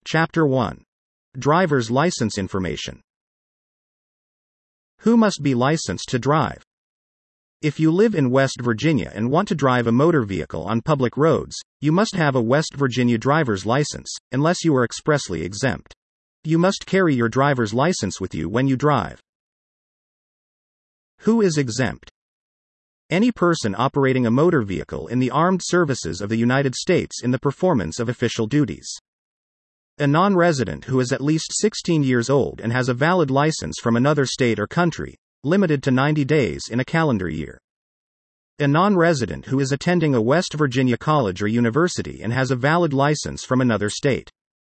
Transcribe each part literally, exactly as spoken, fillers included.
Chapter one. Driver's License Information. Who must be licensed to drive? If you live in West Virginia and want to drive a motor vehicle on public roads, you must have a West Virginia driver's license, unless you are expressly exempt. You must carry your driver's license with you when you drive. Who is exempt? Any person operating a motor vehicle in the armed services of the United States in the performance of official duties. A non-resident who is at least sixteen years old and has a valid license from another state or country, limited to ninety days in a calendar year. A non-resident who is attending a West Virginia college or university and has a valid license from another state.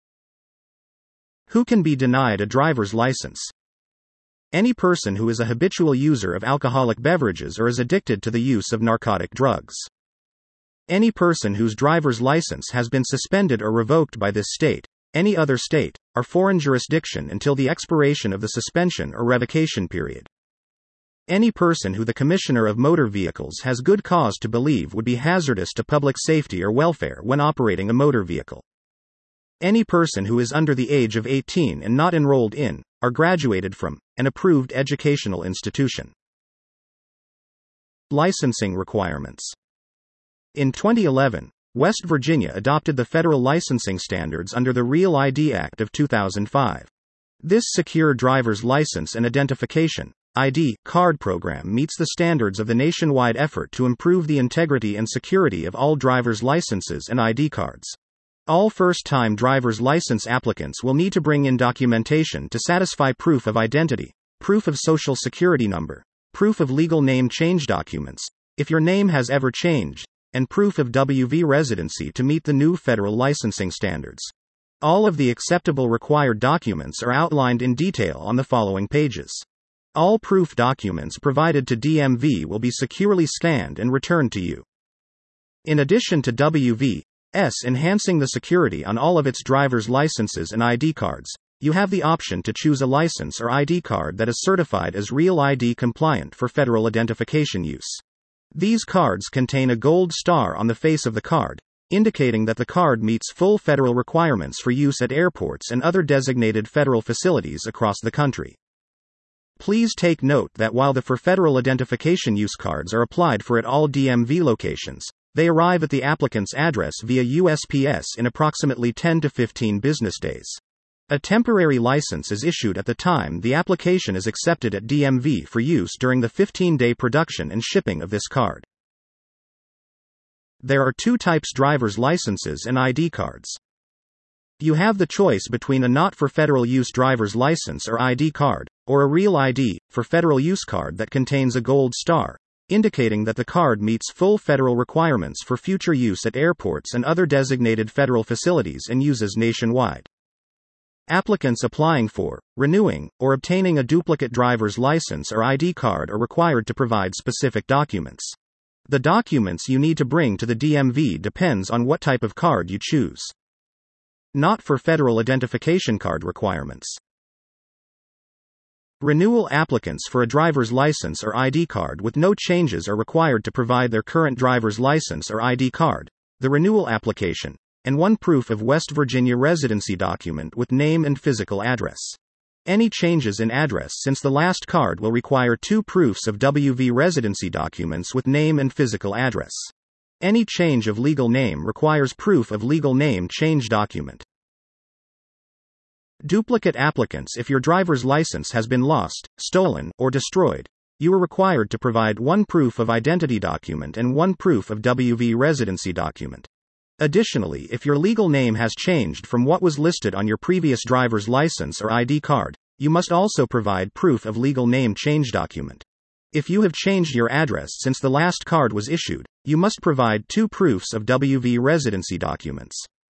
Who can be denied a driver's license? Any person who is a habitual user of alcoholic beverages or is addicted to the use of narcotic drugs. Any person whose driver's license has been suspended or revoked by this state, any other state, or foreign jurisdiction until the expiration of the suspension or revocation period. Any person who the Commissioner of Motor Vehicles has good cause to believe would be hazardous to public safety or welfare when operating a motor vehicle. Any person who is under the age of eighteen and not enrolled in, or graduated from, an approved educational institution. Licensing requirements. In twenty eleven, West Virginia adopted the federal licensing standards under the Real I D Act of two thousand five. This secure driver's license and identification I D card program meets the standards of the nationwide effort to improve the integrity and security of all driver's licenses and I D cards. All first-time driver's license applicants will need to bring in documentation to satisfy proof of identity, proof of social security number, proof of legal name change documents, if your name has ever changed, and proof of W V residency to meet the new federal licensing standards. All of the acceptable required documents are outlined in detail on the following pages. All proof documents provided to D M V will be securely scanned and returned to you. In addition to W V S enhancing the security on all of its driver's licenses and I D cards, you have the option to choose a license or I D card that is certified as Real I D compliant for federal identification use. These cards contain a gold star on the face of the card, indicating that the card meets full federal requirements for use at airports and other designated federal facilities across the country. Please take note that while the for federal identification use cards are applied for at all D M V locations, they arrive at the applicant's address via U S P S in approximately ten to fifteen business days. A temporary license is issued at the time the application is accepted at D M V for use during the fifteen-day production and shipping of this card. There are two types driver's licenses and I D cards. You have the choice between a not for federal use driver's license or I D card, or a Real I D, for federal use card that contains a gold star, indicating that the card meets full federal requirements for future use at airports and other designated federal facilities and uses nationwide. Applicants applying for, renewing, or obtaining a duplicate driver's license or I D card are required to provide specific documents. The documents you need to bring to the D M V depends on what type of card you choose. Not for federal identification card requirements. Renewal applicants for a driver's license or I D card with no changes are required to provide their current driver's license or I D card, the renewal application, and one proof of West Virginia residency document with name and physical address. Any changes in address since the last card will require two proofs of W V residency documents with name and physical address. Any change of legal name requires proof of legal name change document. Duplicate applicants. If your driver's license has been lost, stolen, or destroyed, you are required to provide one proof of identity document and one proof of W V residency document. Additionally, if your legal name has changed from what was listed on your previous driver's license or I D card, you must also provide proof of legal name change document. If you have changed your address since the last card was issued, you must provide two proofs of W V residency documents.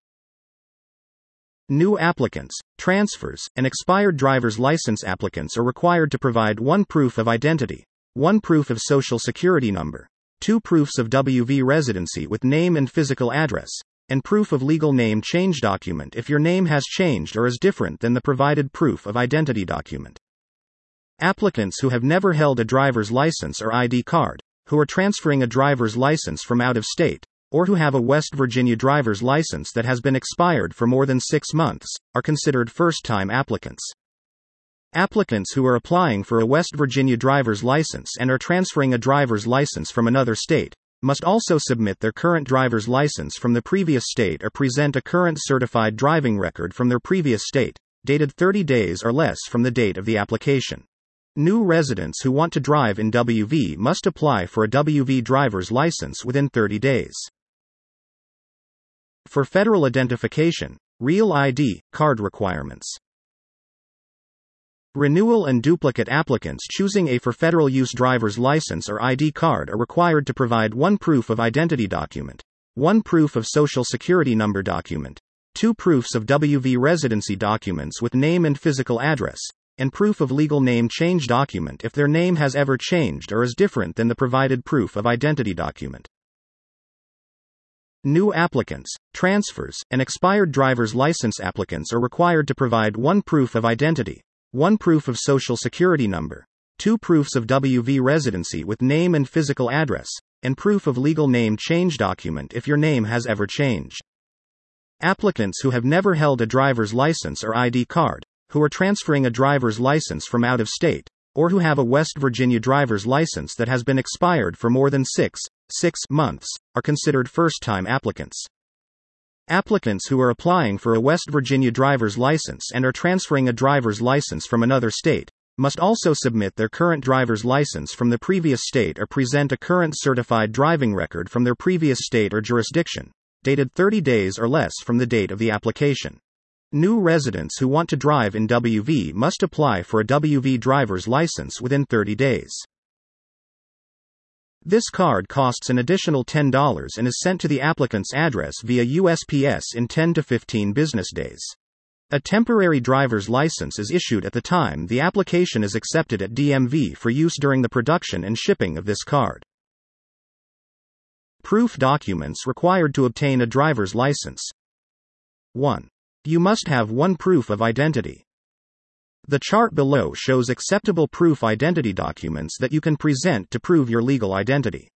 New applicants, transfers, and expired driver's license applicants are required to provide one proof of identity, one proof of social security number, two proofs of W V residency with name and physical address, and proof of legal name change document if your name has changed or is different than the provided proof of identity document. Applicants who have never held a driver's license or I D card, who are transferring a driver's license from out of state, or who have a West Virginia driver's license that has been expired for more than six months, are considered first-time applicants. Applicants who are applying for a West Virginia driver's license and are transferring a driver's license from another state must also submit their current driver's license from the previous state or present a current certified driving record from their previous state, dated thirty days or less from the date of the application. New residents who want to drive in W V must apply for a W V driver's license within thirty days. For federal identification, Real I D card requirements. Renewal and duplicate applicants choosing a for federal use driver's license or I D card are required to provide one proof of identity document, one proof of social security number document, two proofs of W V residency documents with name and physical address, and proof of legal name change document if their name has ever changed or is different than the provided proof of identity document. New applicants, transfers, and expired driver's license applicants are required to provide one proof of identity, one proof of social security number, two proofs of W V residency with name and physical address, and proof of legal name change document if your name has ever changed. Applicants who have never held a driver's license or I D card, who are transferring a driver's license from out of state, or who have a West Virginia driver's license that has been expired for more than six, six months, are considered first-time applicants. Applicants who are applying for a West Virginia driver's license and are transferring a driver's license from another state must also submit their current driver's license from the previous state or present a current certified driving record from their previous state or jurisdiction, dated thirty days or less from the date of the application. New residents who want to drive in W V must apply for a W V driver's license within thirty days. This card costs an additional ten dollars and is sent to the applicant's address via U S P S in ten to fifteen business days. A temporary driver's license is issued at the time the application is accepted at D M V for use during the production and shipping of this card. Proof documents required to obtain a driver's license. one. You must have one proof of identity. The chart below shows acceptable proof identity documents that you can present to prove your legal identity.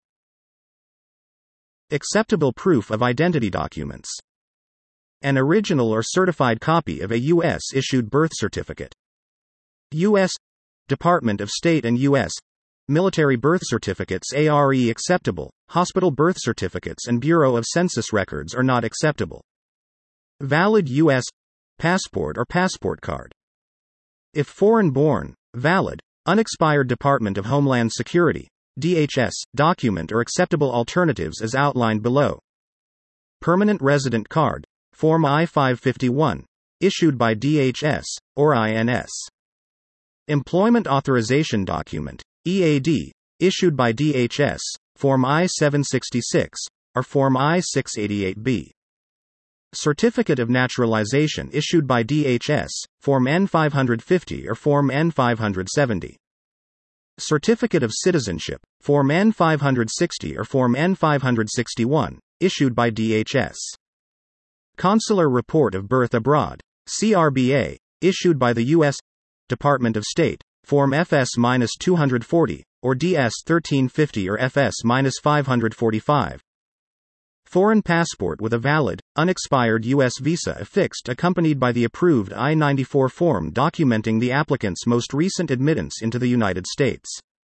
Acceptable proof of identity documents. An original or certified copy of a U S issued birth certificate. U S Department of State and U S military birth certificates are acceptable. Hospital birth certificates and Bureau of Census records are not acceptable. Valid U S passport or passport card. If foreign-born, valid, unexpired Department of Homeland Security, D H S, document or acceptable alternatives as outlined below. Permanent resident card, Form I five fifty-one, issued by D H S, or I N S. Employment authorization document, E A D, issued by D H S, Form I seven sixty-six, or Form I six eighty-eight B. Certificate of Naturalization issued by D H S, Form N five fifty or Form N five seventy. Certificate of Citizenship, Form N five sixty or Form N five sixty-one, issued by D H S. Consular Report of Birth Abroad, C R B A, issued by the U S Department of State, Form F S two forty, or D S thirteen fifty or F S five forty-five. Foreign passport with a valid, unexpired U S visa affixed accompanied by the approved I ninety-four form documenting the applicant's most recent admittance into the United States.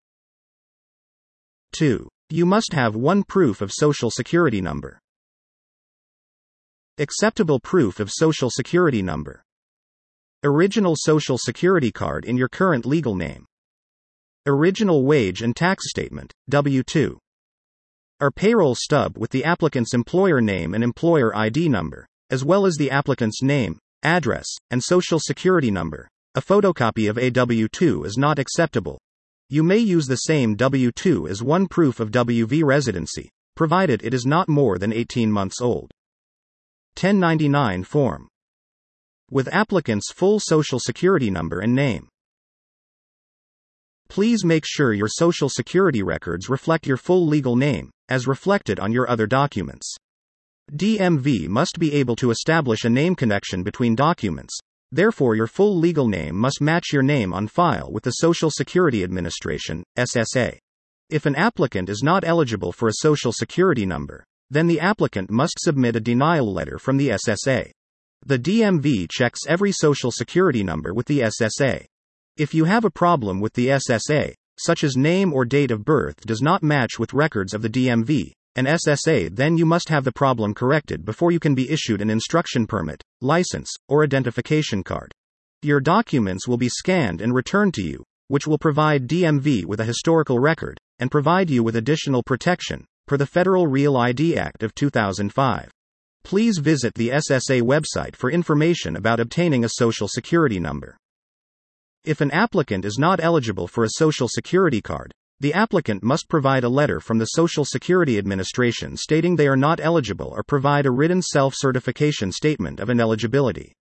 two. You must have one proof of Social Security number. Acceptable proof of Social Security number. Original Social Security card in your current legal name. Original wage and tax statement, W two. Or payroll stub with the applicant's employer name and employer I D number, as well as the applicant's name, address, and social security number. A photocopy of a W two is not acceptable. You may use the same W two as one proof of W V residency, provided it is not more than eighteen months old. ten ninety-nine form. With applicant's full social security number and name. Please make sure your social security records reflect your full legal name, as reflected on your other documents. D M V must be able to establish a name connection between documents, therefore your full legal name must match your name on file with the Social Security Administration, S S A. If an applicant is not eligible for a social security number, then the applicant must submit a denial letter from the S S A. The D M V checks every social security number with the S S A. If you have a problem with the S S A, such as name or date of birth does not match with records of the D M V, and S S A, then you must have the problem corrected before you can be issued an instruction permit, license, or identification card. Your documents will be scanned and returned to you, which will provide D M V with a historical record, and provide you with additional protection, per the Federal Real I D Act of two thousand five. Please visit the S S A website for information about obtaining a Social Security number. If an applicant is not eligible for a Social Security card, the applicant must provide a letter from the Social Security Administration stating they are not eligible or provide a written self-certification statement of ineligibility.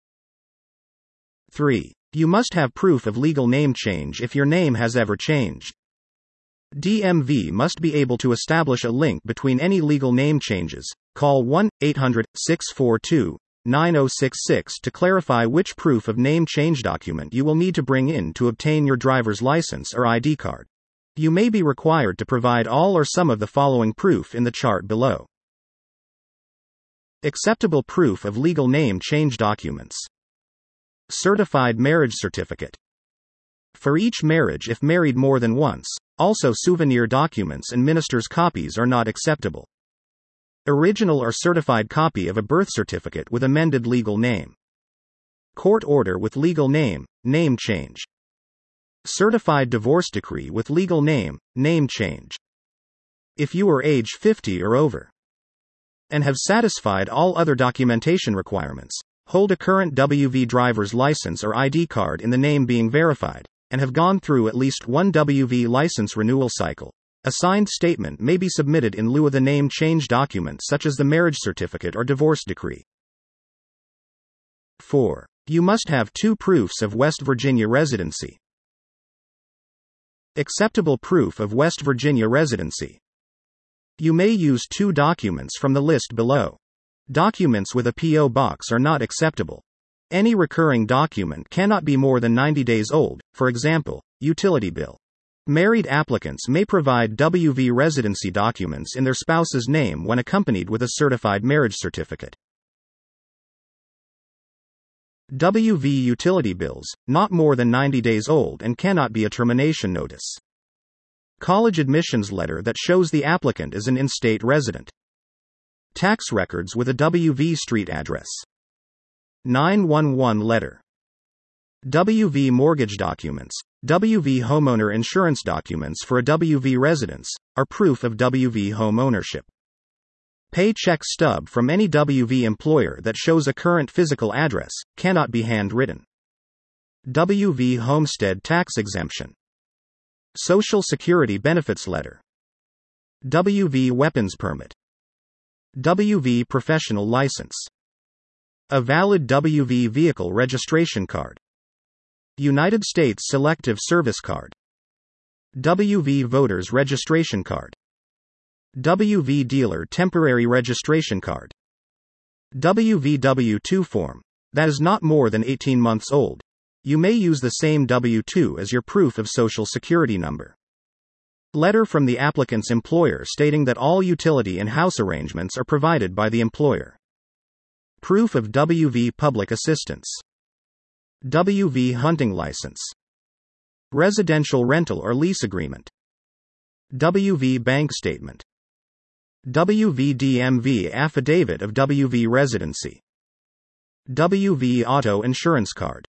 three. You must have proof of legal name change if your name has ever changed. D M V must be able to establish a link between any legal name changes. Call one eight hundred, six four two, nine zero six six to clarify which proof of name change document you will need to bring in to obtain your driver's license or I D card. You may be required to provide all or some of the following proof in the chart below. Acceptable proof of legal name change documents. Certified marriage certificate. For each marriage if married more than once. Also, souvenir documents and minister's copies are not acceptable. Original or certified copy of a birth certificate with amended legal name. Court order with legal name, name change. Certified divorce decree with legal name, name change. If you are age fifty or over and have satisfied all other documentation requirements, hold a current W V driver's license or I D card in the name being verified, and have gone through at least one W V license renewal cycle, a signed statement may be submitted in lieu of the name change document such as the marriage certificate or divorce decree. four. You must have two proofs of West Virginia residency. Acceptable proof of West Virginia residency. You may use two documents from the list below. Documents with a P O box are not acceptable. Any recurring document cannot be more than ninety days old, for example, utility bill. Married applicants may provide W V residency documents in their spouse's name when accompanied with a certified marriage certificate. W V utility bills, not more than ninety days old and cannot be a termination notice. College admissions letter that shows the applicant is an in-state resident. Tax records with a W V street address. nine one one letter. W V mortgage documents, W V homeowner insurance documents for a W V residence, are proof of W V home ownership. Paycheck stub from any W V employer that shows a current physical address, cannot be handwritten. W V homestead tax exemption. Social Security benefits letter. W V weapons permit. W V professional license. A valid W V vehicle registration card. United States Selective Service Card. W V voters registration card. W V dealer temporary registration card. W V W two form, that is not more than eighteen months old. You may use the same W two as your proof of Social Security number. Letter from the applicant's employer stating that all utility and house arrangements are provided by the employer. Proof of W V public assistance. W V hunting license. Residential rental or lease agreement. W V bank statement. W V D M V affidavit of W V residency. W V auto insurance card.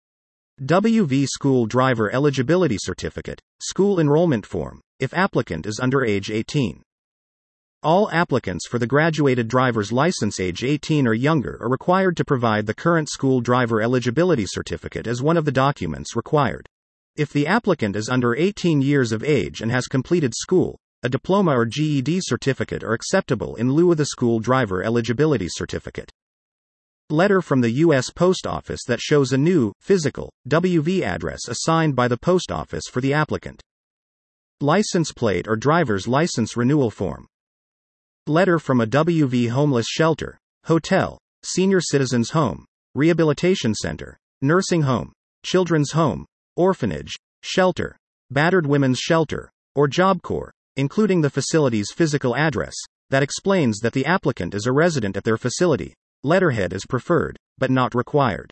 W V school driver eligibility certificate, school enrollment form, if applicant is under age eighteen. All applicants for the graduated driver's license age eighteen or younger are required to provide the current school driver eligibility certificate as one of the documents required. If the applicant is under eighteen years of age and has completed school, a diploma or G E D certificate are acceptable in lieu of the school driver eligibility certificate. Letter from the U S Post Office that shows a new, physical, W V address assigned by the post office for the applicant. License plate or driver's license renewal form. Letter from a W V homeless shelter, hotel, senior citizens home, rehabilitation center, nursing home, children's home, orphanage, shelter, battered women's shelter, or Job Corps, including the facility's physical address, that explains that the applicant is a resident at their facility. Letterhead is preferred, but not required.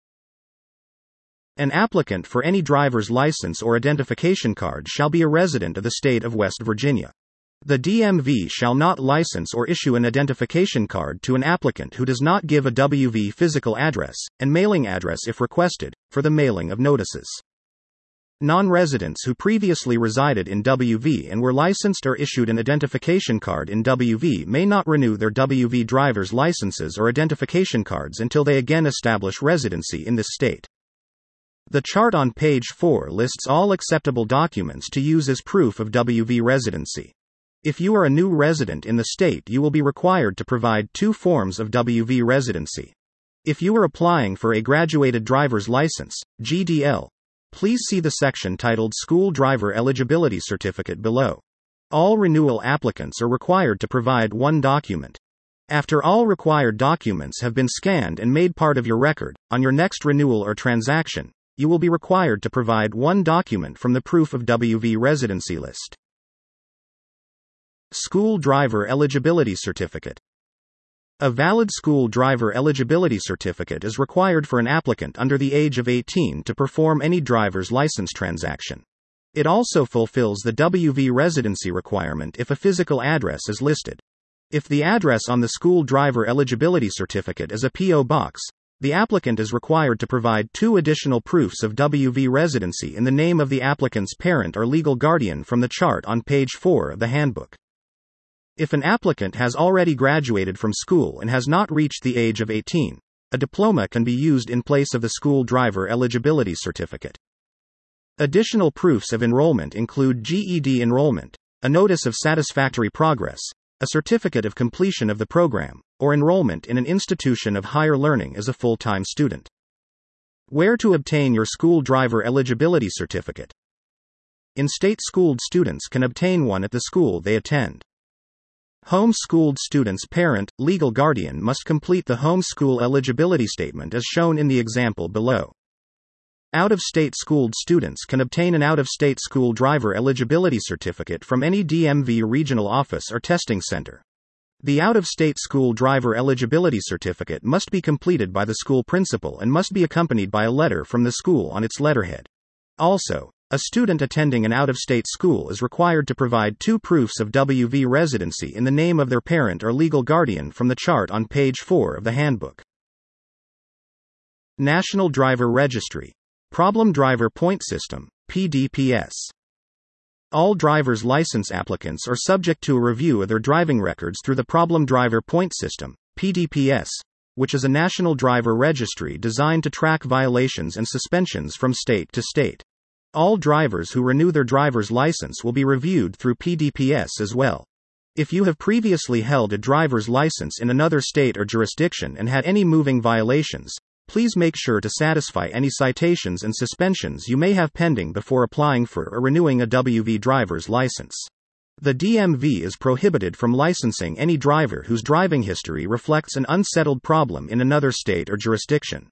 An applicant for any driver's license or identification card shall be a resident of the state of West Virginia. The D M V shall not license or issue an identification card to an applicant who does not give a W V physical address, and mailing address if requested, for the mailing of notices. Non-residents who previously resided in W V and were licensed or issued an identification card in W V may not renew their W V driver's licenses or identification cards until they again establish residency in this state. The chart on page four lists all acceptable documents to use as proof of W V residency. If you are a new resident in the state, you will be required to provide two forms of W V residency. If you are applying for a graduated driver's license, G D L, please see the section titled School Driver Eligibility Certificate below. All renewal applicants are required to provide one document. After all required documents have been scanned and made part of your record, on your next renewal or transaction, you will be required to provide one document from the Proof of W V Residency list. School Driver Eligibility Certificate. A valid school driver eligibility certificate is required for an applicant under the age of eighteen to perform any driver's license transaction. It also fulfills the W V residency requirement if a physical address is listed. If the address on the school driver eligibility certificate is a P O box, the applicant is required to provide two additional proofs of W V residency in the name of the applicant's parent or legal guardian from the chart on page four of the handbook. If an applicant has already graduated from school and has not reached the age of eighteen, a diploma can be used in place of the school driver eligibility certificate. Additional proofs of enrollment include G E D enrollment, a notice of satisfactory progress, a certificate of completion of the program, or enrollment in an institution of higher learning as a full-time student. Where to obtain your school driver eligibility certificate? In-state schooled students can obtain one at the school they attend. Home-schooled students' parent, legal guardian must complete the home school eligibility statement as shown in the example below. Out-of-state schooled students can obtain an out-of-state school driver eligibility certificate from any D M V regional office or testing center. The out-of-state school driver eligibility certificate must be completed by the school principal and must be accompanied by a letter from the school on its letterhead. Also, a student attending an out-of-state school is required to provide two proofs of W V residency in the name of their parent or legal guardian from the chart on page four of the handbook. National Driver Registry. Problem Driver Point System, P D P S. All driver's license applicants are subject to a review of their driving records through the Problem Driver Point System, P D P S, which is a national driver registry designed to track violations and suspensions from state to state. All drivers who renew their driver's license will be reviewed through P D P S as well. If you have previously held a driver's license in another state or jurisdiction and had any moving violations, please make sure to satisfy any citations and suspensions you may have pending before applying for or renewing a W V driver's license. The D M V is prohibited from licensing any driver whose driving history reflects an unsettled problem in another state or jurisdiction.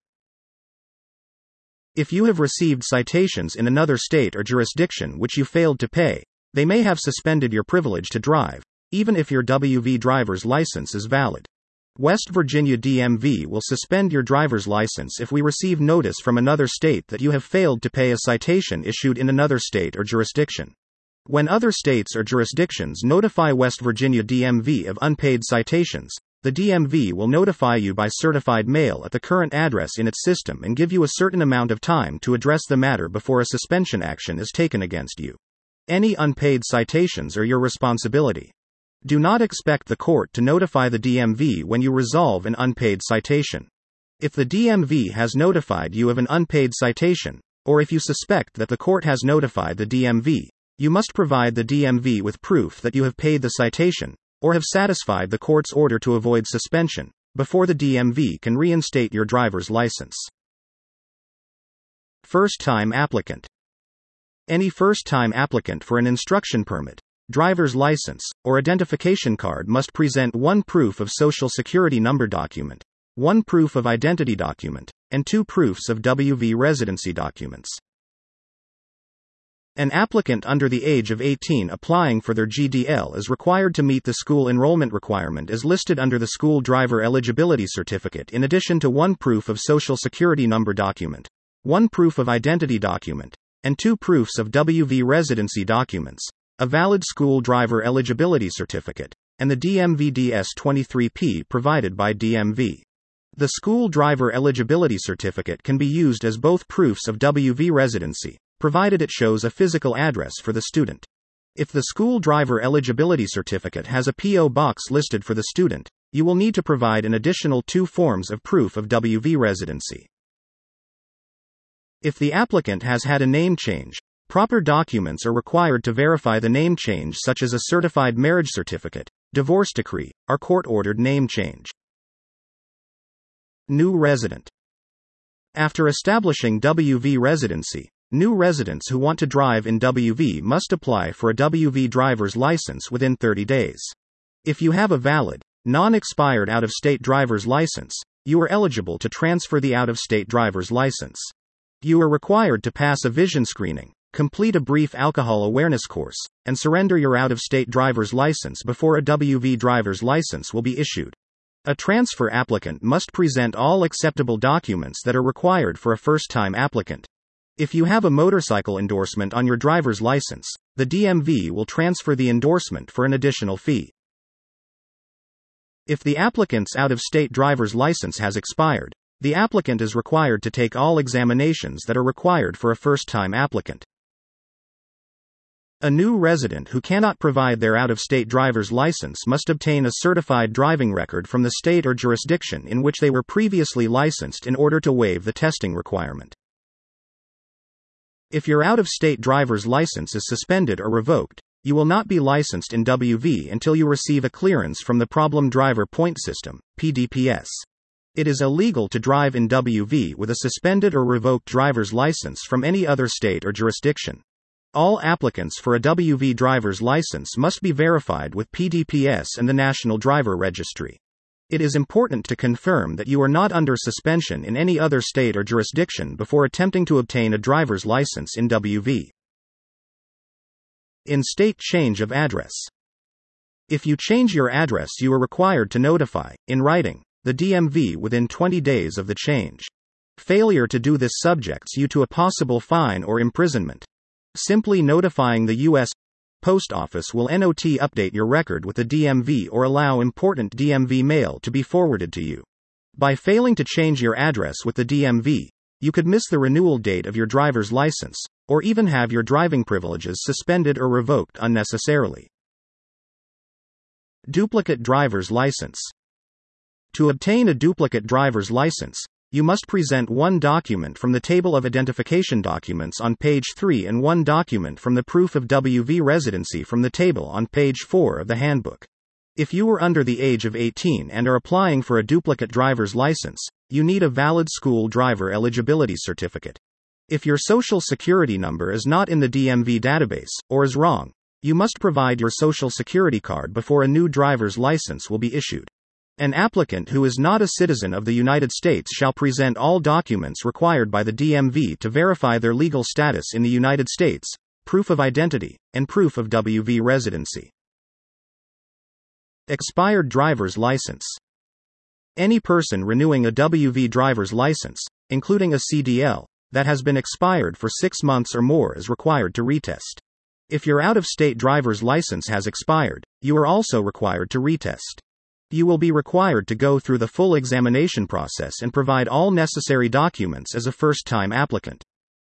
If you have received citations in another state or jurisdiction which you failed to pay, they may have suspended your privilege to drive, even if your W V driver's license is valid. West Virginia D M V will suspend your driver's license if we receive notice from another state that you have failed to pay a citation issued in another state or jurisdiction. When other states or jurisdictions notify West Virginia D M V of unpaid citations, the D M V will notify you by certified mail at the current address in its system and give you a certain amount of time to address the matter before a suspension action is taken against you. Any unpaid citations are your responsibility. Do not expect the court to notify the D M V when you resolve an unpaid citation. If the D M V has notified you of an unpaid citation, or if you suspect that the court has notified the D M V, you must provide the D M V with proof that you have paid the citation, or have satisfied the court's order to avoid suspension, before the D M V can reinstate your driver's license. First-time applicant. Any first-time applicant for an instruction permit, driver's license, or identification card must present one proof of Social Security number document, one proof of identity document, and two proofs of W V residency documents. An applicant under the age of eighteen applying for their G D L is required to meet the school enrollment requirement as listed under the school driver eligibility certificate in addition to one proof of social security number document, one proof of identity document, and two proofs of W V residency documents, a valid school driver eligibility certificate, and the D M V D S twenty-three P provided by D M V. The school driver eligibility certificate can be used as both proofs of W V residency, provided it shows a physical address for the student. If the school driver eligibility certificate has a P O box listed for the student, you will need to provide an additional two forms of proof of W V residency. If the applicant has had a name change, proper documents are required to verify the name change, such as a certified marriage certificate, divorce decree, or court-ordered name change. New resident. After establishing W V residency, new residents who want to drive in W V must apply for a W V driver's license within thirty days. If you have a valid, non-expired out-of-state driver's license, you are eligible to transfer the out-of-state driver's license. You are required to pass a vision screening, complete a brief alcohol awareness course, and surrender your out-of-state driver's license before a W V driver's license will be issued. A transfer applicant must present all acceptable documents that are required for a first-time applicant. If you have a motorcycle endorsement on your driver's license, the D M V will transfer the endorsement for an additional fee. If the applicant's out-of-state driver's license has expired, the applicant is required to take all examinations that are required for a first-time applicant. A new resident who cannot provide their out-of-state driver's license must obtain a certified driving record from the state or jurisdiction in which they were previously licensed in order to waive the testing requirement. If your out-of-state driver's license is suspended or revoked, you will not be licensed in W V until you receive a clearance from the Problem Driver Point System, P D P S. It is illegal to drive in W V with a suspended or revoked driver's license from any other state or jurisdiction. All applicants for a W V driver's license must be verified with P D P S and the National Driver Registry. It is important to confirm that you are not under suspension in any other state or jurisdiction before attempting to obtain a driver's license in W V. In-state change of address. If you change your address, you are required to notify, in writing, the D M V within twenty days of the change. Failure to do this subjects you to a possible fine or imprisonment. Simply notifying the U S Post Office will not update your record with the D M V or allow important D M V mail to be forwarded to you. By failing to change your address with the D M V, you could miss the renewal date of your driver's license, or even have your driving privileges suspended or revoked unnecessarily. Duplicate driver's license. To obtain a duplicate driver's license, you must present one document from the Table of Identification Documents on page three and one document from the Proof of W V Residency from the table on page four of the handbook. If you are under the age of eighteen and are applying for a duplicate driver's license, you need a valid school driver eligibility certificate. If your social security number is not in the D M V database, or is wrong, you must provide your social security card before a new driver's license will be issued. An applicant who is not a citizen of the United States shall present all documents required by the D M V to verify their legal status in the United States, proof of identity, and proof of W V residency. Expired driver's license. Any person renewing a W V driver's license, including a C D L, that has been expired for six months or more is required to retest. If your out-of-state driver's license has expired, you are also required to retest. You will be required to go through the full examination process and provide all necessary documents as a first-time applicant.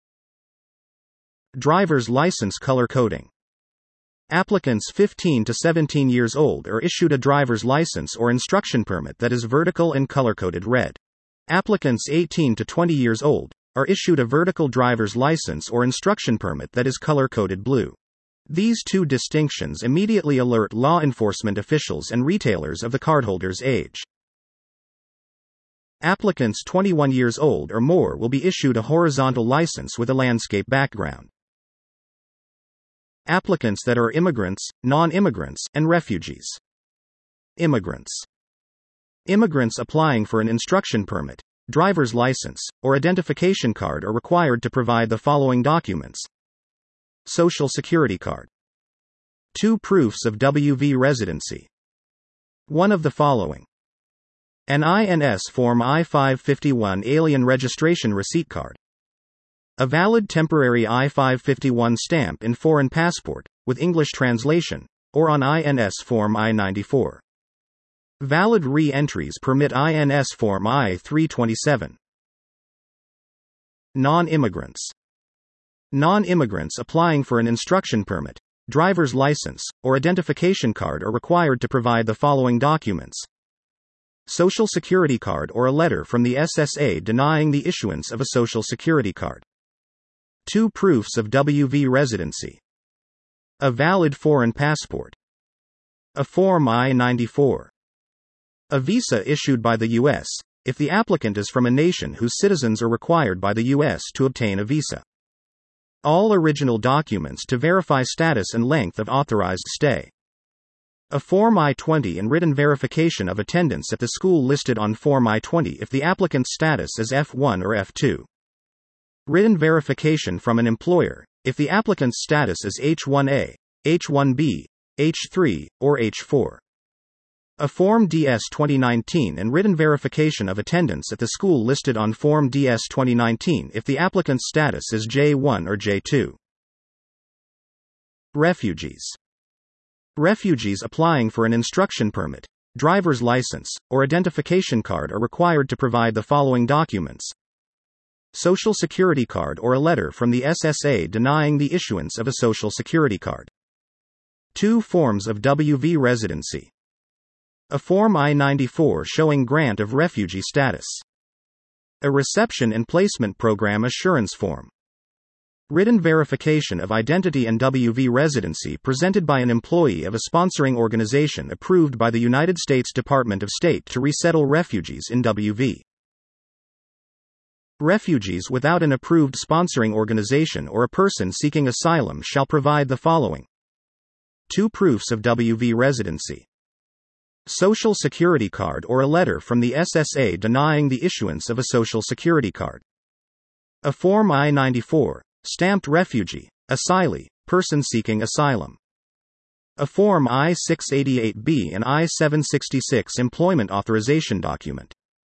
Driver's license color coding. Applicants fifteen to seventeen years old are issued a driver's license or instruction permit that is vertical and color-coded red. Applicants eighteen to twenty years old are issued a vertical driver's license or instruction permit that is color-coded blue. These two distinctions immediately alert law enforcement officials and retailers of the cardholder's age. Applicants twenty-one years old or more will be issued a horizontal license with a landscape background. Applicants that are immigrants, non-immigrants, and refugees. Immigrants. Immigrants applying for an instruction permit, driver's license, or identification card are required to provide the following documents: Social Security card. Two proofs of W V residency. One of the following. An I N S Form I five fifty-one Alien Registration Receipt Card. A valid temporary I five fifty-one stamp in foreign passport, with English translation, or on I N S Form I ninety-four. Valid re-entries permit I N S Form I three twenty-seven. Non-immigrants. Non-immigrants applying for an instruction permit, driver's license, or identification card are required to provide the following documents. Social Security card or a letter from the S S A denying the issuance of a Social Security card. Two proofs of W V residency. A valid foreign passport. A Form I ninety-four. A visa issued by the U S, if the applicant is from a nation whose citizens are required by the U S to obtain a visa. All original documents to verify status and length of authorized stay. A Form I twenty and written verification of attendance at the school listed on Form I twenty if the applicant's status is F one or F two. Written verification from an employer, if the applicant's status is H one A, H one B, H three, or H four. A Form D S twenty nineteen and written verification of attendance at the school listed on Form D S twenty nineteen if the applicant's status is J one or J two. Refugees. Refugees applying for an instruction permit, driver's license, or identification card are required to provide the following documents. Social Security card or a letter from the S S A denying the issuance of a Social Security card. Two forms of W V residency. A Form I ninety-four showing grant of refugee status. A Reception and Placement Program Assurance Form. Written verification of identity and W V residency presented by an employee of a sponsoring organization approved by the United States Department of State to resettle refugees in W V. Refugees without an approved sponsoring organization or a person seeking asylum shall provide the following. Two proofs of W V residency. Social Security card or a letter from the S S A denying the issuance of a Social Security card. A Form I ninety-four, stamped refugee, asylee, person seeking asylum. A Form I six eighty-eight B and I seven sixty-six employment authorization document.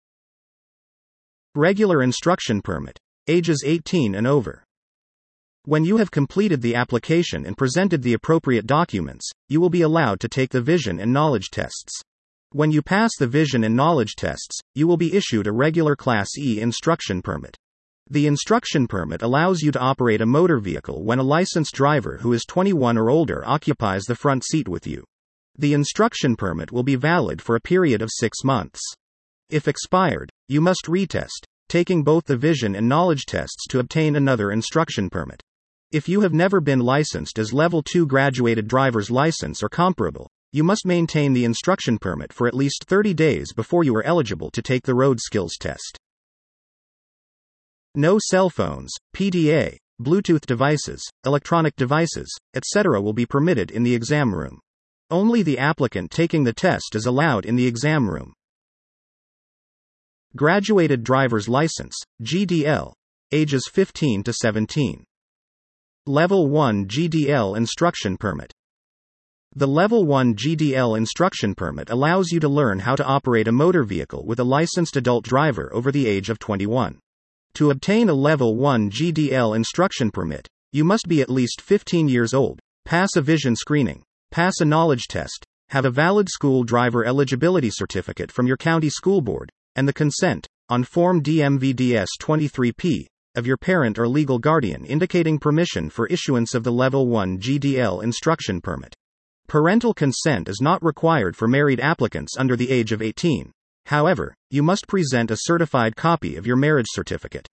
Regular instruction permit, ages eighteen and over. When you have completed the application and presented the appropriate documents, you will be allowed to take the vision and knowledge tests. When you pass the vision and knowledge tests, you will be issued a regular Class E instruction permit. The instruction permit allows you to operate a motor vehicle when a licensed driver who is twenty-one or older occupies the front seat with you. The instruction permit will be valid for a period of six months. If expired, you must retest, taking both the vision and knowledge tests to obtain another instruction permit. If you have never been licensed as Level two graduated driver's license or comparable, you must maintain the instruction permit for at least thirty days before you are eligible to take the road skills test. No cell phones, P D A, Bluetooth devices, electronic devices, et cetera will be permitted in the exam room. Only the applicant taking the test is allowed in the exam room. Graduated driver's license, G D L, ages fifteen to seventeen. Level one G D L instruction permit. The Level one G D L instruction permit allows you to learn how to operate a motor vehicle with a licensed adult driver over the age of twenty-one. To obtain a Level one G D L instruction permit, you must be at least fifteen years old, pass a vision screening, pass a knowledge test, have a valid school driver eligibility certificate from your county school board, and the consent, on Form D M V D S twenty-three P, of your parent or legal guardian indicating permission for issuance of the Level one G D L instruction permit. Parental consent is not required for married applicants under the age of eighteen. However, you must present a certified copy of your marriage certificate.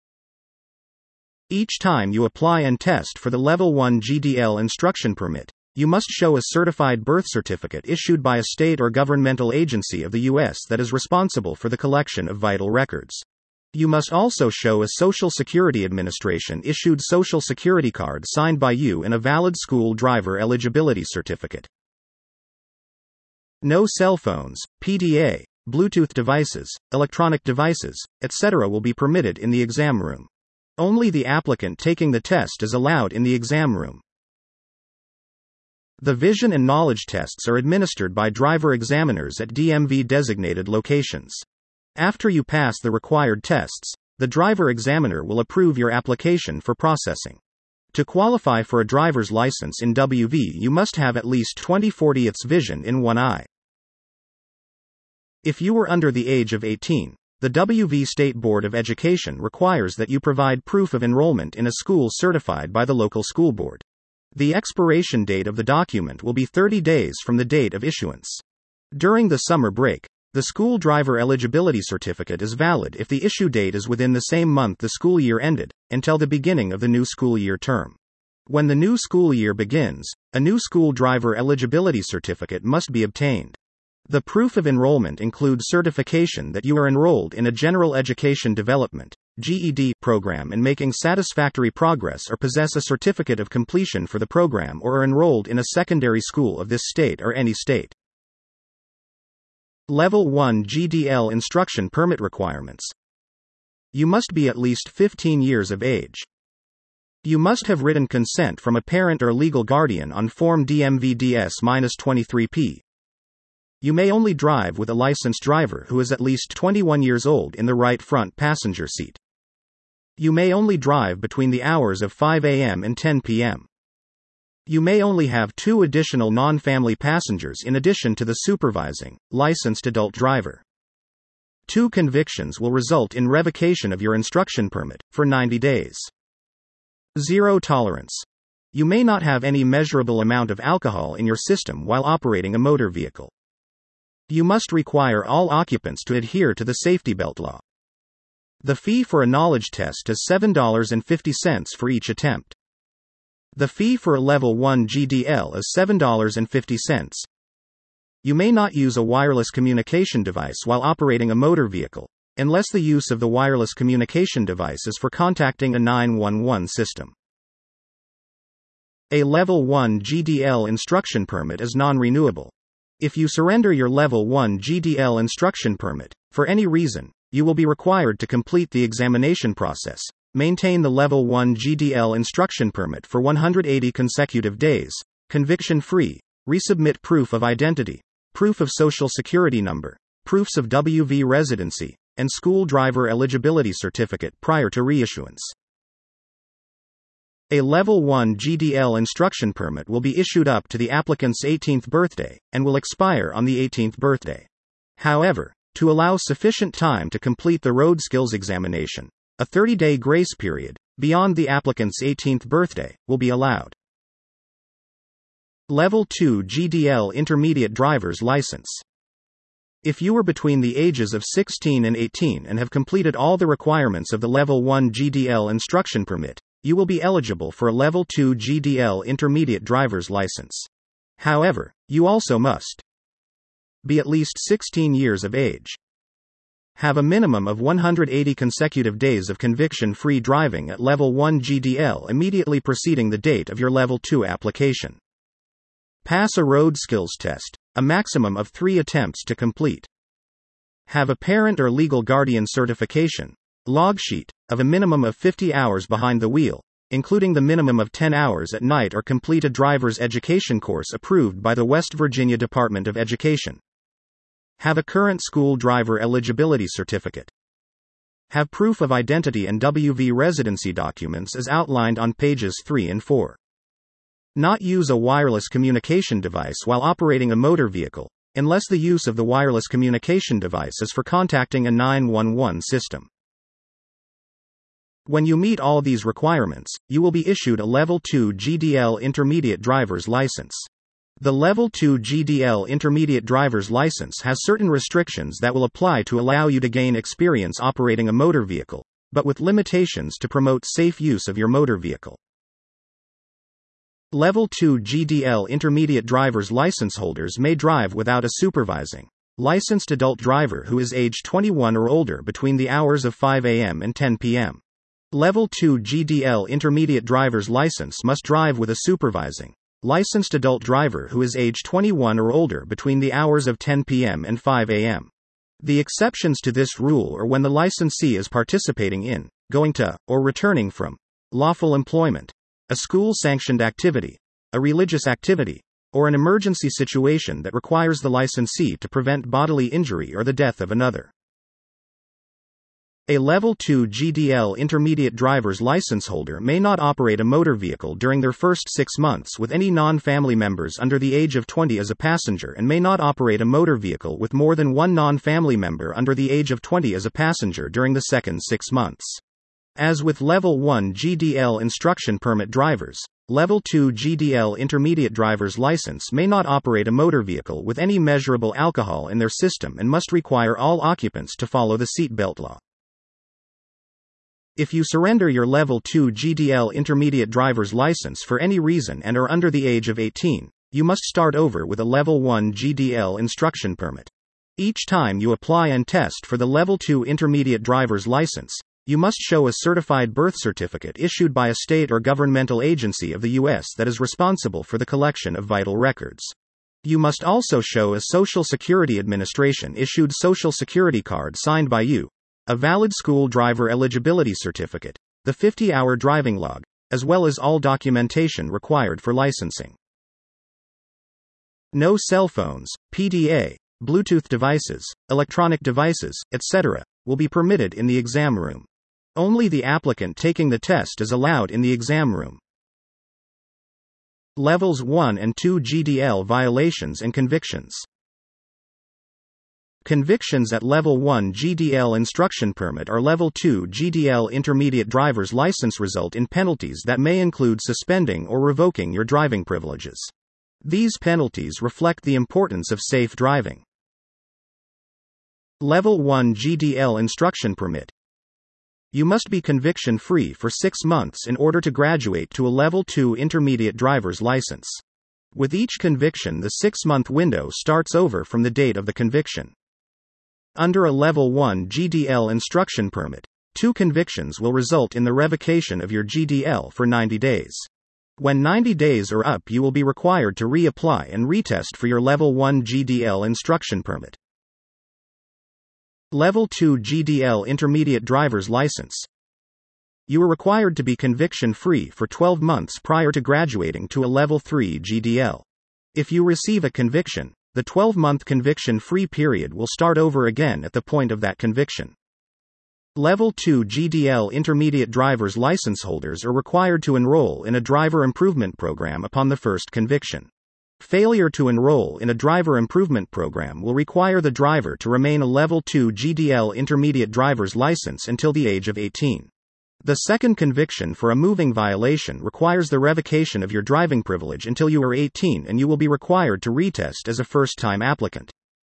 Each time you apply and test for the Level one G D L instruction permit, you must show a certified birth certificate issued by a state or governmental agency of the U S that is responsible for the collection of vital records. You must also show a Social Security Administration issued Social Security card signed by you and a valid school driver eligibility certificate. No cell phones, P D A, Bluetooth devices, electronic devices, et cetera will be permitted in the exam room. Only the applicant taking the test is allowed in the exam room. The vision and knowledge tests are administered by driver examiners at D M V-designated locations. After you pass the required tests, the driver examiner will approve your application for processing. To qualify for a driver's license in W V, you must have at least twenty forty-ths vision in one eye. If you were under the age of eighteen, the W V State Board of Education requires that you provide proof of enrollment in a school certified by the local school board. The expiration date of the document will be thirty days from the date of issuance. During the summer break, the school driver eligibility certificate is valid if the issue date is within the same month the school year ended, until the beginning of the new school year term. When the new school year begins, a new school driver eligibility certificate must be obtained. The proof of enrollment includes certification that you are enrolled in a General Education Development (G E D) program and making satisfactory progress, or possess a certificate of completion for the program, or are enrolled in a secondary school of this state or any state. Level one G D L Instruction Permit Requirements. You must be at least fifteen years of age. You must have written consent from a parent or legal guardian on Form D M V D S twenty-three P. You may only drive with a licensed driver who is at least twenty-one years old in the right front passenger seat. You may only drive between the hours of five a m and ten p m You may only have two additional non-family passengers in addition to the supervising, licensed adult driver. Two convictions will result in revocation of your instruction permit, for ninety days. Zero tolerance. You may not have any measurable amount of alcohol in your system while operating a motor vehicle. You must require all occupants to adhere to the safety belt law. The fee for a knowledge test is seven dollars and fifty cents for each attempt. The fee for a Level one G D L is seven dollars and fifty cents. You may not use a wireless communication device while operating a motor vehicle, unless the use of the wireless communication device is for contacting a nine one one system. A Level one G D L instruction permit is non-renewable. If you surrender your Level one G D L instruction permit, for any reason, you will be required to complete the examination process, maintain the Level one G D L instruction permit for one hundred eighty consecutive days, conviction-free, resubmit proof of identity, proof of social security number, proofs of W V residency, and school driver eligibility certificate prior to reissuance. A Level one G D L instruction permit will be issued up to the applicant's eighteenth birthday, and will expire on the eighteenth birthday. However, to allow sufficient time to complete the road skills examination, a thirty-day grace period, beyond the applicant's eighteenth birthday, will be allowed. Level two G D L Intermediate Driver's License. If you are between the ages of sixteen and eighteen and have completed all the requirements of the Level one G D L instruction permit, you will be eligible for a Level two G D L Intermediate Driver's License. However, you also must be at least sixteen years of age, have a minimum of one hundred eighty consecutive days of conviction-free driving at Level one G D L immediately preceding the date of your Level two application, pass a road skills test, a maximum of three attempts to complete, have a parent or legal guardian certification log sheet of a minimum of fifty hours behind the wheel, including the minimum of ten hours at night, or complete a driver's education course approved by the West Virginia Department of Education. Have a current school driver eligibility certificate. Have proof of identity and W V residency documents as outlined on pages three and four. Not use a wireless communication device while operating a motor vehicle, unless the use of the wireless communication device is for contacting a nine one one system. When you meet all these requirements, you will be issued a Level two G D L Intermediate Driver's License. The Level two G D L Intermediate Driver's License has certain restrictions that will apply to allow you to gain experience operating a motor vehicle, but with limitations to promote safe use of your motor vehicle. Level two G D L Intermediate Driver's License holders may drive without a supervising, licensed adult driver who is age twenty-one or older between the hours of five a m and ten p m Level two G D L Intermediate Driver's License must drive with a supervising, licensed adult driver who is age twenty-one or older between the hours of ten p m and five a m The exceptions to this rule are when the licensee is participating in going to, or returning from, lawful employment, a school-sanctioned activity, a religious activity, or an emergency situation that requires the licensee to prevent bodily injury or the death of another. A Level two G D L intermediate driver's license holder may not operate a motor vehicle during their first six months with any non-family members under the age of twenty as a passenger, and may not operate a motor vehicle with more than one non-family member under the age of twenty as a passenger during the second six months. As with Level one G D L instruction permit drivers, Level two G D L intermediate driver's license may not operate a motor vehicle with any measurable alcohol in their system and must require all occupants to follow the seatbelt law. If you surrender your Level two G D L intermediate driver's license for any reason and are under the age of eighteen, you must start over with a Level one G D L instruction permit. Each time you apply and test for the Level two intermediate driver's license, you must show a certified birth certificate issued by a state or governmental agency of the U S that is responsible for the collection of vital records. You must also show a Social Security Administration issued Social Security card signed by you, a valid school driver eligibility certificate, the fifty-hour driving log, as well as all documentation required for licensing. No cell phones, P D A, Bluetooth devices, electronic devices, et cetera, will be permitted in the exam room. Only the applicant taking the test is allowed in the exam room. Levels one and two G D L violations and convictions. Convictions at Level one G D L instruction permit or Level two G D L intermediate driver's license result in penalties that may include suspending or revoking your driving privileges. These penalties reflect the importance of safe driving. Level one G D L instruction permit. You must be conviction-free for six months in order to graduate to a Level two intermediate driver's license. With each conviction, the six-month window starts over from the date of the conviction. Under a Level one G D L instruction permit, two convictions will result in the revocation of your G D L for ninety days. When ninety days are up, you will be required to reapply and retest for your Level one G D L instruction permit. Level two G D L intermediate driver's license. You are required to be conviction-free for twelve months prior to graduating to a Level three G D L. If you receive a conviction, the twelve-month conviction-free period will start over again at the point of that conviction. Level two G D L intermediate driver's license holders are required to enroll in a driver improvement program upon the first conviction. Failure to enroll in a driver improvement program will require the driver to remain a Level two G D L intermediate driver's license until the age of eighteen. The second conviction for a moving violation requires the revocation of your driving privilege until you are eighteen, and you will be required to retest as a first-time applicant.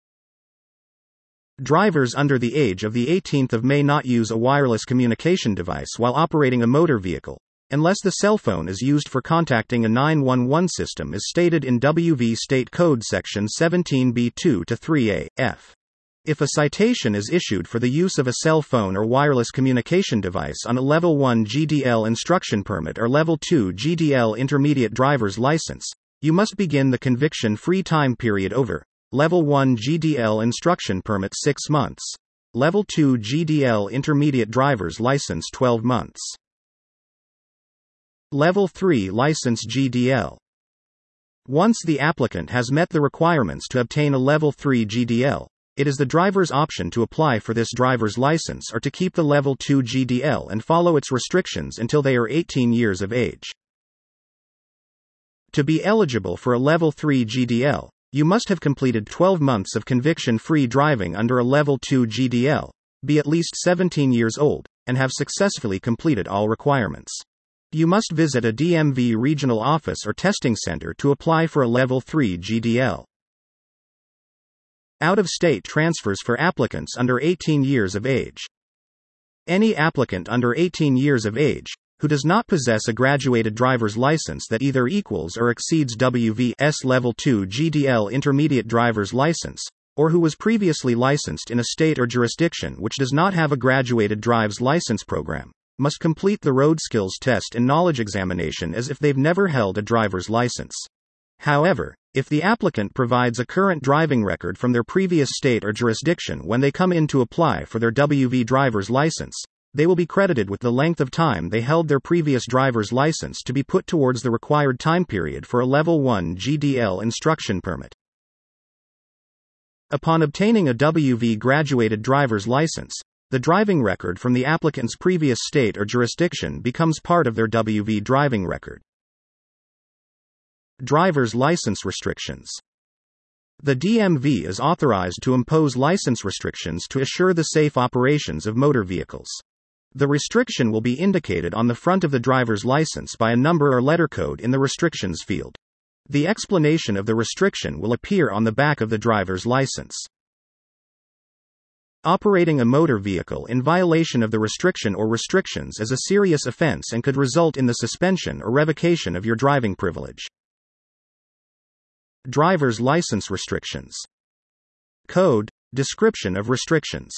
Drivers under the age of the eighteenth of May not use a wireless communication device while operating a motor vehicle, unless the cell phone is used for contacting a nine one one system as stated in W V State Code Section seventeen B two to three A, F. If a citation is issued for the use of a cell phone or wireless communication device on a Level one G D L instruction permit or Level two G D L intermediate driver's license, you must begin the conviction-free time period over. Level one G D L instruction permit six months. Level two G D L intermediate driver's license twelve months. Level three license G D L. Once the applicant has met the requirements to obtain a Level three G D L, it is the driver's option to apply for this driver's license or to keep the Level two G D L and follow its restrictions until they are eighteen years of age. To be eligible for a Level three G D L, you must have completed twelve months of conviction-free driving under a Level two G D L, be at least seventeen years old, and have successfully completed all requirements. You must visit a D M V regional office or testing center to apply for a Level three G D L. Out-of-state transfers for applicants under eighteen years of age. Any applicant under eighteen years of age, who does not possess a graduated driver's license that either equals or exceeds W V's Level two G D L intermediate driver's license, or who was previously licensed in a state or jurisdiction which does not have a graduated driver's license program, must complete the road skills test and knowledge examination as if they've never held a driver's license. However, if the applicant provides a current driving record from their previous state or jurisdiction when they come in to apply for their W V driver's license, they will be credited with the length of time they held their previous driver's license to be put towards the required time period for a Level one G D L instruction permit. Upon obtaining a W V graduated driver's license, the driving record from the applicant's previous state or jurisdiction becomes part of their W V driving record. Driver's license restrictions. The D M V is authorized to impose license restrictions to assure the safe operations of motor vehicles. The restriction will be indicated on the front of the driver's license by a number or letter code in the restrictions field. The explanation of the restriction will appear on the back of the driver's license. Operating a motor vehicle in violation of the restriction or restrictions is a serious offense and could result in the suspension or revocation of your driving privilege. Driver's license restrictions. Code, description of restrictions.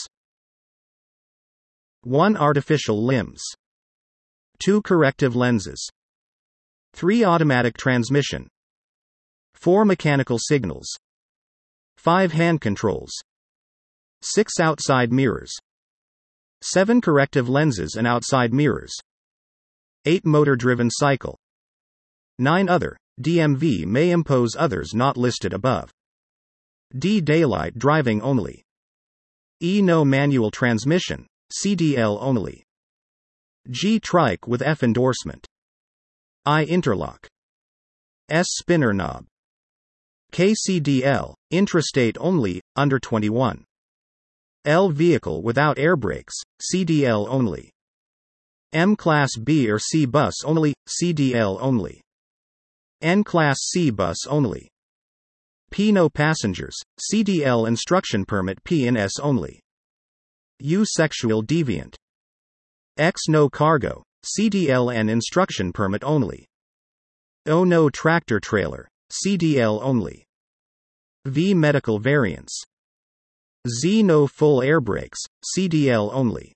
one Artificial limbs. two Corrective lenses. three Automatic transmission. four Mechanical signals. five Hand controls. six Outside mirrors. seven Corrective lenses and outside mirrors. eight Motor-driven cycle. nine Other. D M V may impose others not listed above. D. Daylight driving only. E. No manual transmission, C D L only. G. Trike with F endorsement. I. Interlock. S. Spinner knob. K. C D L, intrastate only, under twenty-one. L. Vehicle without air brakes, C D L only. M. Class B or C bus only, C D L only. N. Class C bus only. P. No passengers, C D L instruction permit P and S only. U. Sexual deviant. X. No cargo, C D L N instruction permit only. O. No tractor trailer, C D L only. V. Medical variants. Z. No full air brakes, C D L only.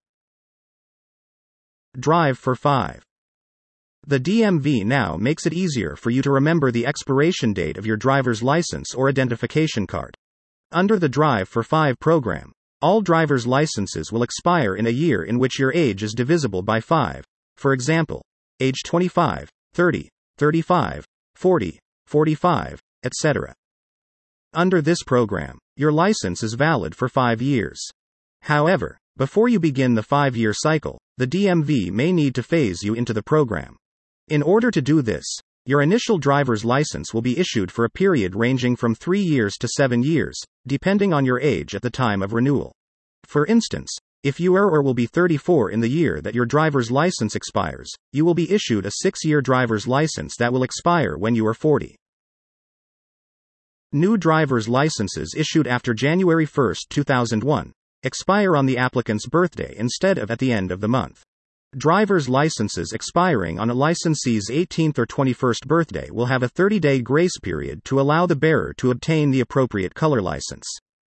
Drive for five. The D M V now makes it easier for you to remember the expiration date of your driver's license or identification card. Under the Drive for five program, all driver's licenses will expire in a year in which your age is divisible by five. For example, age twenty-five, thirty, thirty-five, forty, forty-five, et cetera. Under this program, your license is valid for five years. However, before you begin the five-year cycle, the D M V may need to phase you into the program. In order to do this, your initial driver's license will be issued for a period ranging from three years to seven years, depending on your age at the time of renewal. For instance, if you are or will be thirty-four in the year that your driver's license expires, you will be issued a six-year driver's license that will expire when you are forty. New driver's licenses issued after January first, two thousand one, expire on the applicant's birthday instead of at the end of the month. Driver's licenses expiring on a licensee's eighteenth or twenty-first birthday will have a thirty-day grace period to allow the bearer to obtain the appropriate color license.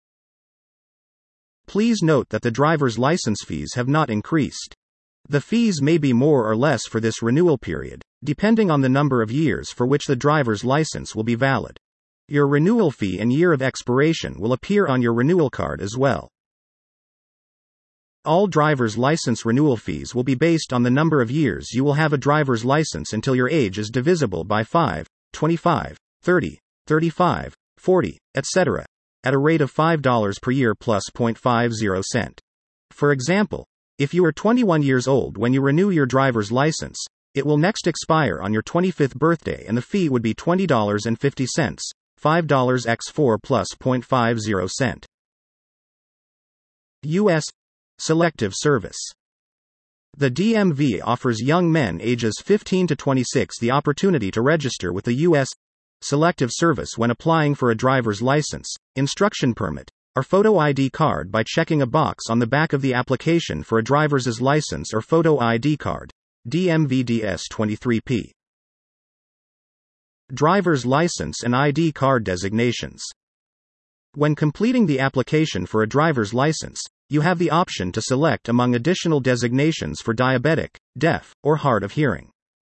Please note that the driver's license fees have not increased. The fees may be more or less for this renewal period, depending on the number of years for which the driver's license will be valid. Your renewal fee and year of expiration will appear on your renewal card as well. All driver's license renewal fees will be based on the number of years you will have a driver's license until your age is divisible by five, twenty-five, thirty, thirty-five, forty, et cetera, at a rate of five dollars per year plus zero point five zero cents. For example, if you are twenty-one years old when you renew your driver's license, it will next expire on your twenty-fifth birthday and the fee would be twenty dollars and fifty cents, five dollars by four plus zero point five zero cents. U S Selective Service. The D M V offers young men ages fifteen to twenty-six the opportunity to register with the U S Selective Service when applying for a driver's license, instruction permit, or photo I D card by checking a box on the back of the application for a driver's license or photo I D card, D M V D S twenty-three P. Driver's license and I D card designations. When completing the application for a driver's license, you have the option to select among additional designations for diabetic, deaf, or hard of hearing.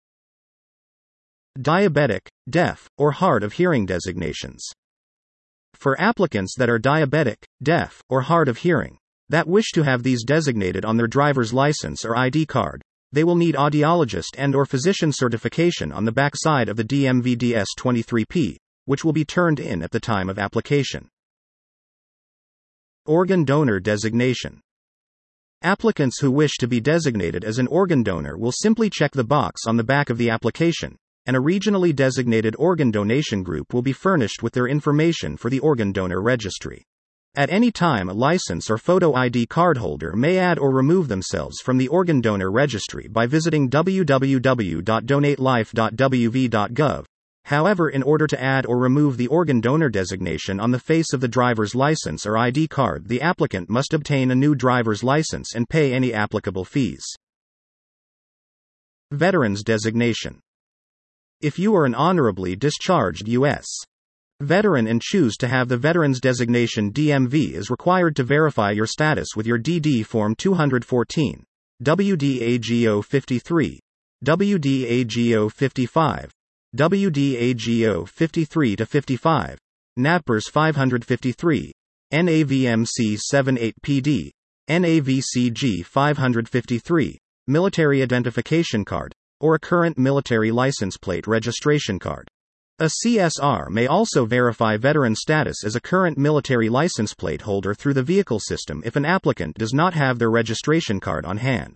Diabetic, deaf, or hard of hearing designations. For applicants that are diabetic, deaf, or hard of hearing, that wish to have these designated on their driver's license or I D card, they will need audiologist and or physician certification on the backside of the D M V D S twenty-three P, which will be turned in at the time of application. Organ donor designation. Applicants who wish to be designated as an organ donor will simply check the box on the back of the application, and a regionally designated organ donation group will be furnished with their information for the organ donor registry. At any time, a license or photo I D cardholder may add or remove themselves from the organ donor registry by visiting w w w dot donate life dot w v dot gov. However, in order to add or remove the organ donor designation on the face of the driver's license or I D card, the applicant must obtain a new driver's license and pay any applicable fees. Veterans designation. If you are an honorably discharged U S veteran and choose to have the Veterans Designation, D M V is required to verify your status with your D D Form two fourteen, W D A G O fifty-three, W D A G O fifty-five, W D A G O fifty-three to fifty-five, NAPERS five fifty-three, N A V M C seventy-eight P D, N A V C G five fifty-three, Military Identification Card, or a current military license plate registration card. A C S R may also verify veteran status as a current military license plate holder through the vehicle system if an applicant does not have their registration card on hand.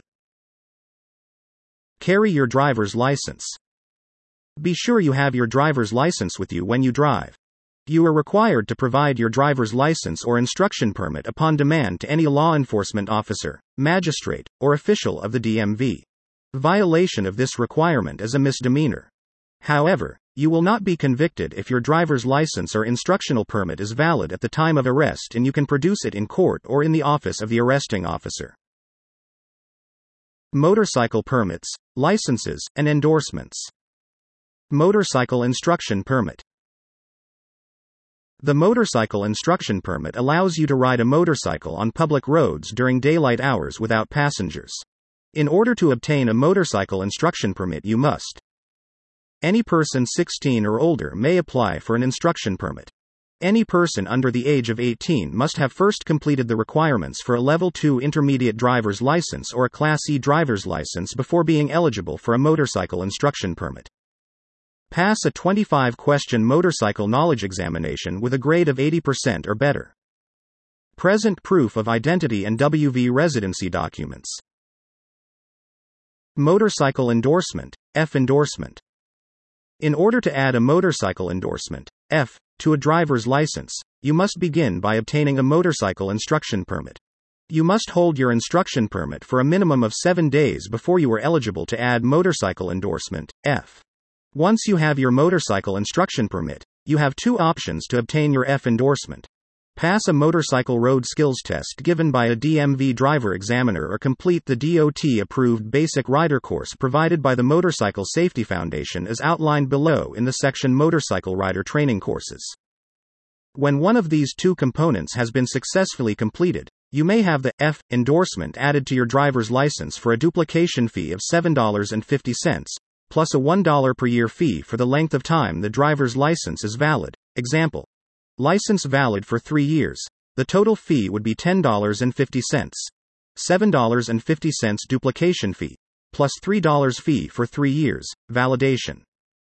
Carry your driver's license. Be sure you have your driver's license with you when you drive. You are required to provide your driver's license or instruction permit upon demand to any law enforcement officer, magistrate, or official of the D M V. Violation of this requirement is a misdemeanor. However, you will not be convicted if your driver's license or instructional permit is valid at the time of arrest and you can produce it in court or in the office of the arresting officer. Motorcycle permits, licenses, and endorsements. Motorcycle instruction permit. The motorcycle instruction permit allows you to ride a motorcycle on public roads during daylight hours without passengers. In order to obtain a motorcycle instruction permit, you must. Any person sixteen or older may apply for an instruction permit. Any person under the age of eighteen must have first completed the requirements for a Level two intermediate driver's license or a Class E driver's license before being eligible for a motorcycle instruction permit. Pass a twenty-five question motorcycle knowledge examination with a grade of eighty percent or better. Present proof of identity and W V residency documents. Motorcycle endorsement, F endorsement. In order to add a motorcycle endorsement, F, to a driver's license, you must begin by obtaining a motorcycle instruction permit. You must hold your instruction permit for a minimum of seven days before you are eligible to add motorcycle endorsement, F. Once you have your motorcycle instruction permit, you have two options to obtain your F endorsement. Pass a motorcycle road skills test given by a D M V driver examiner or complete the D O T-approved basic rider course provided by the Motorcycle Safety Foundation as outlined below in the section Motorcycle Rider Training Courses. When one of these two components has been successfully completed, you may have the F endorsement added to your driver's license for a duplication fee of seven dollars and fifty cents, plus a one dollar per year fee for the length of time the driver's license is valid. Example. License valid for three years. The total fee would be ten dollars and fifty cents. seven dollars and fifty cents duplication fee, plus three dollars fee for three years, validation.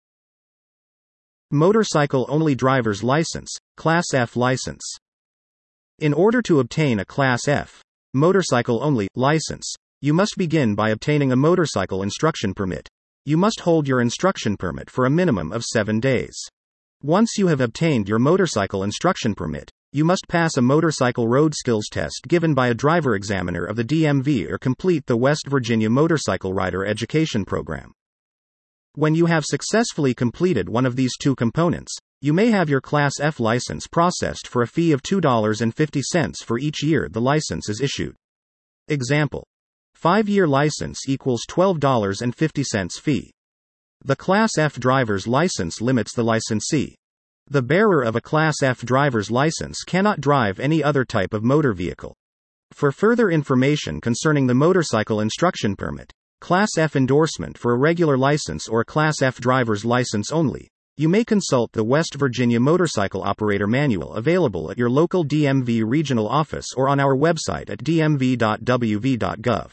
Motorcycle-only driver's license, Class F license. In order to obtain a Class F, motorcycle-only, license, you must begin by obtaining a motorcycle instruction permit. You must hold your instruction permit for a minimum of seven days. Once you have obtained your motorcycle instruction permit, you must pass a motorcycle road skills test given by a driver examiner of the D M V or complete the West Virginia Motorcycle Rider Education Program. When you have successfully completed one of these two components, you may have your Class F license processed for a fee of two dollars and fifty cents for each year the license is issued. Example. five-year license equals twelve dollars and fifty cents fee. The Class F driver's license limits the licensee. The bearer of a Class F driver's license cannot drive any other type of motor vehicle. For further information concerning the motorcycle instruction permit, Class F endorsement for a regular license or Class F driver's license only, You may consult the West Virginia Motorcycle Operator Manual available at your local D M V regional office or on our website at d m v dot w v dot gov.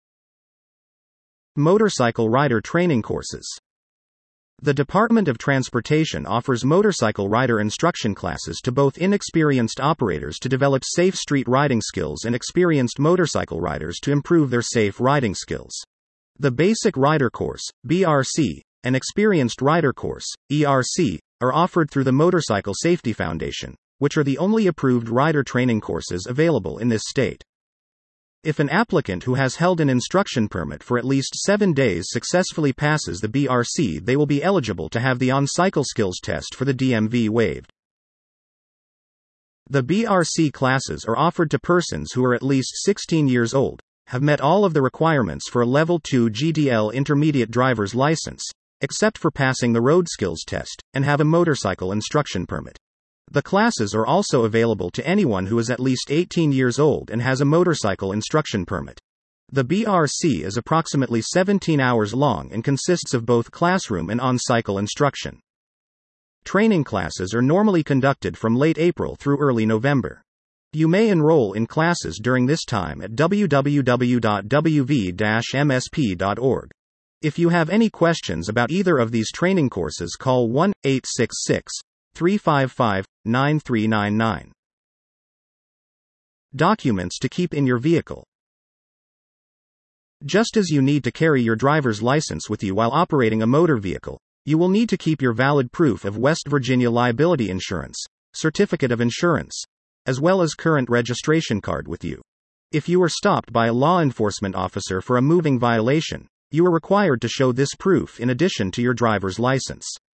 Motorcycle Rider Training Courses. The Department of Transportation offers motorcycle rider instruction classes to both inexperienced operators to develop safe street riding skills and experienced motorcycle riders to improve their safe riding skills. The Basic Rider Course, B R C, and Experienced Rider Course, E R C, are offered through the Motorcycle Safety Foundation, which are the only approved rider training courses available in this state. If an applicant who has held an instruction permit for at least seven days successfully passes the B R C, they will be eligible to have the on-cycle skills test for the D M V waived. The B R C classes are offered to persons who are at least sixteen years old, have met all of the requirements for a Level two G D L intermediate driver's license, except for passing the road skills test, and have a motorcycle instruction permit. The classes are also available to anyone who is at least eighteen years old and has a motorcycle instruction permit. The B R C is approximately seventeen hours long and consists of both classroom and on-cycle instruction. Training classes are normally conducted from late April through early November. You may enroll in classes during this time at w w w dot w v dash m s p dot org. If you have any questions about either of these training courses, call one eight six six, three five five, nine three nine nine. Documents to keep in your vehicle. Just as you need to carry your driver's license with you while operating a motor vehicle, you will need to keep your valid proof of West Virginia liability insurance, certificate of insurance, as well as current registration card with you. If you are stopped by a law enforcement officer for a moving violation, you are required to show this proof in addition to your driver's license.